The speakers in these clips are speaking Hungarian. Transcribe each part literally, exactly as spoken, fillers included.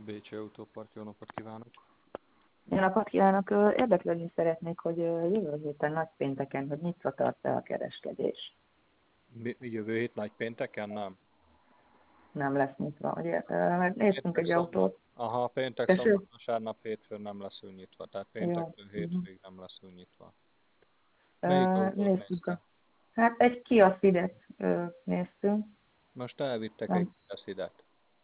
Bécsi Autópark, jó napot kívánok! Jó napot kívánok! Ö, Érdeklődni szeretnék, hogy ö, jövő héten nagypénteken, hogy nyitva tart-e a kereskedés. Mi, mi jövő hét nagy pénteken, nem? Nem lesz nyitva, ugye? Ö, Mert néztünk Péntek, egy szombat. autót. Aha, péntek, szombat, Tessék? vasárnap, hétfőn nem leszünk nyitva, tehát Jó. péntektől Uh-huh. hétfőig nem leszünk nyitva. Melyik Ö, autót Néztünk a... nézte? Hát egy Kia Fidet ö, néztünk. Most elvittek egy Nem, Kia-Ceedet.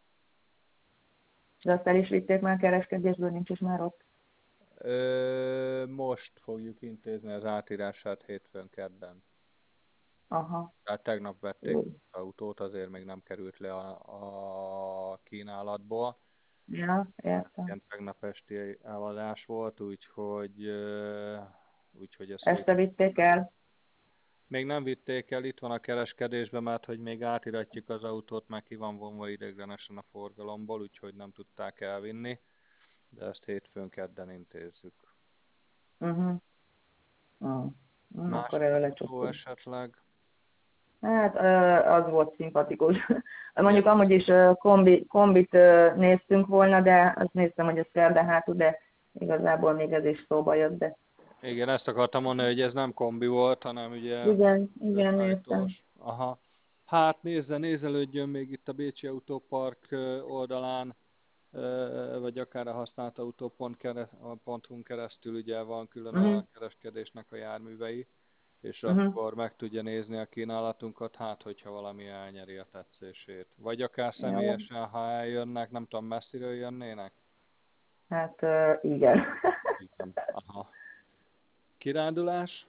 de azt el is vitték már kereskedésből, nincs is már ott. Ö, most fogjuk intézni az átírását hétfőn kedden. Aha. Tehát tegnap vették Jó. az autót, azért még nem került le a, a kínálatból. Ja, értem. Ilyen tegnap esti eladás volt, úgyhogy, ö, úgyhogy ezt Ezt végül vitték el? még nem vitték el, itt van a kereskedésben, mert hogy még átiratjuk az autót, meg ki van vonva ideiglenesen a forgalomból, úgyhogy nem tudták elvinni, de ezt hétfőn kedden intézzük. Uh-huh. Uh. Uh, Más akkor erre autó lecsaptunk. esetleg? Hát ö, az volt szimpatikus. Mondjuk Milyen? amúgy is ö, kombi, kombit ö, néztünk volna, de azt néztem, hogy ez szerde hátú, de igazából még ez is szóba jött, de Igen, ezt akartam mondani, hogy ez nem kombi volt, hanem ugye igen, igen, néztem. összeállítós. Aha. Hát nézze, nézelődjön még itt a Bécsi Autópark oldalán, vagy akár a használt autó.hu-n keresztül ugye van külön Uh-huh, a kereskedésnek a járművei, és uh-huh. akkor meg tudja nézni a kínálatunkat, hát hogyha valami elnyeri a tetszését. Vagy akár Jó. személyesen, ha eljönnek, nem tudom, messziről jönnének? Hát ö, igen. Igen. Aha. Kirándulás?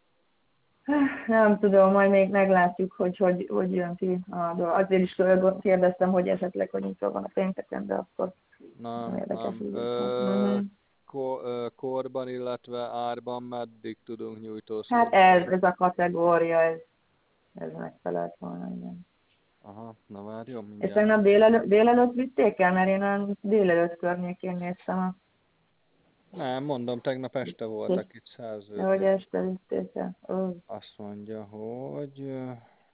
Nem tudom, majd még meglátjuk, hogy hogy, hogy jön ki a dolog. Azért is kérdeztem, hogy esetleg, hogy nyitva van a pénteken, de akkor nem Nem, érdekes nem. ügyet. Ö, Uh-huh. ko, ö, korban, illetve árban meddig tudunk Hát ez, nyújtózkodni? ez a kategória, ez, ez megfelelt volna, igen. Aha, na várjon, És mindjárt. tegnap délelőtt, délelőtt vitték el, mert én a délelőtt környékén néztem a Nem, mondom, tegnap este voltak itt hogy szerződni. este vitték el. Ó, Azt mondja, hogy... ö,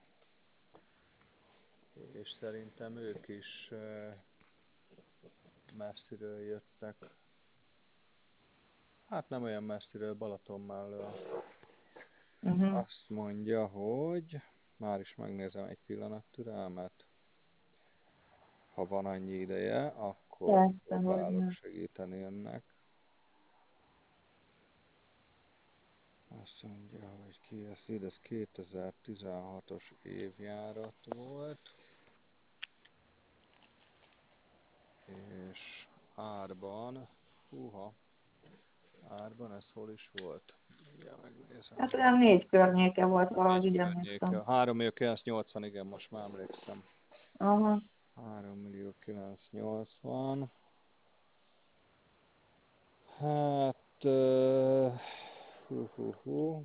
és szerintem ők is ö, messziről jöttek. Hát nem olyan messziről, Balaton mellől. uh-huh. Azt mondja, hogy... Már is megnézem egy pillanat türelmet. Ha van annyi ideje, akkor Persze, hogy próbálok nem. segíteni önnek. Azt mondja, hogy Kia Ceed, ez kétezer-tizenhatos évjárat volt, és árban, húha, árban ez hol is volt? Igen, megnézem. Hát olyan négy környéke volt, valahogy Négy úgy emlékszem. környéke. három millió kilencszáznyolcvan, igen, most már emlékszem. Aha. három millió kilencszáznyolcvan. Hát, uh, hú, hú, hú.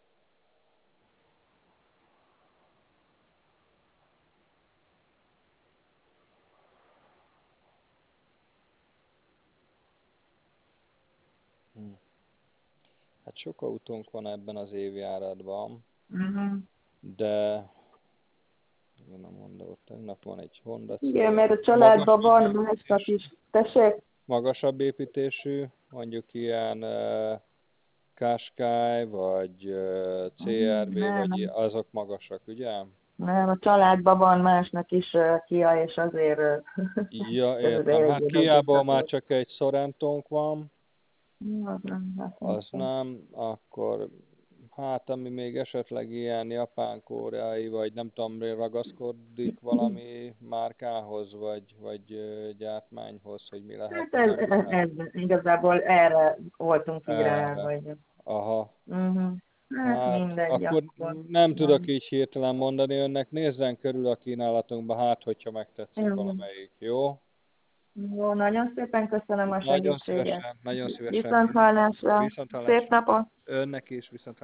Hm. Hát sok autónk van ebben az évjáratban, Uh-huh. de én nem mondom, ott tegnap van egy Honda Igen, cé er, mert a családban magasabb van másnak építésű, is. Tessék? magasabb építésű, mondjuk ilyen uh, Qashqai, vagy uh, cé er vé, vagy Nem, ilyen, azok magasak, ugye? nem, a családban van másnak is uh, Kia, és azért uh, Ja, ez az értem. Hát eléggé Kiából már megbízható. csak egy Sorrentónk van, Hm, az nem, azt az néztem. nem, akkor hát ami még esetleg ilyen japán, koreai, vagy nem tudom, ragaszkodik valami márkához, vagy, vagy ö, gyártmányhoz, hogy mi lehet, Hát ez, nem ez, lehet ez igazából erre voltunk így rá, erre. vagy... Aha. Uh-huh. Hát Hát mindegy, akkor akkor nem tudok van. így hirtelen mondani önnek, nézzen körül a kínálatunkba, hát hogyha megtetszik Jó, valamelyik, jó? jó, nagyon szépen köszönöm a Nagyon segítséget. szívesen, nagyon szívesen. Viszont hallásra. Viszont Szép hallásra. napot! Önnek is, viszont